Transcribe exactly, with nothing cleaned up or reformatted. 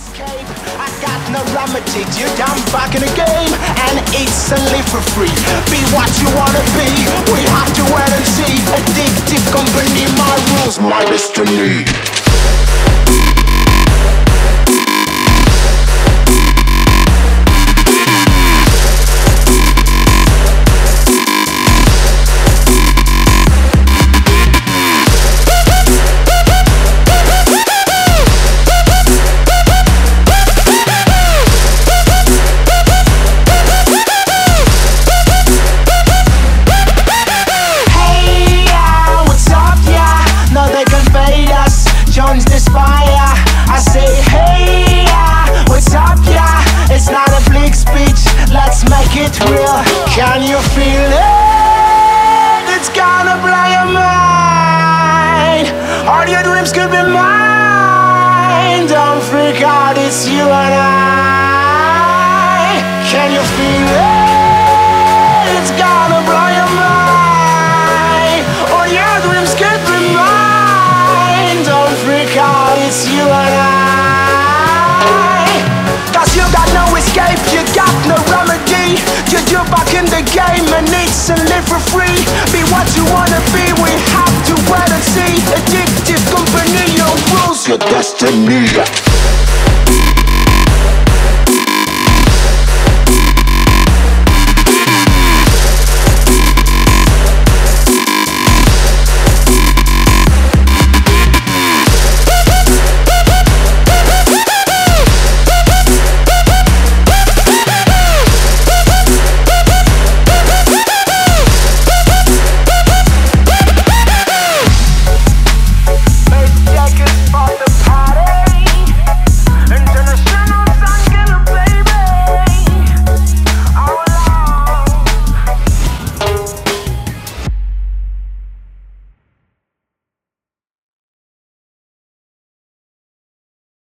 escape. I got no remedy. You're down back in the game, and it's a live for free. Be what you wanna be. We have to wait and see. Addictive company, my rules, my destiny. Jones this fire. I say hey yeah, what's up yeah? It's not a bleak speech, let's make it real. Can you feel it? It's gonna blow your mind. All your dreams could be mine. Don't freak out, it's you and I. Can you feel it? It's gonna blow your mind. All your dreams could be mine. Don't freak out, it's you and I. Cause you got no escape, you got no remedy. You're, you're back in the game and it's a live for free. Be what you wanna be, we have to wait and see. Addictive company, your rules, your destiny.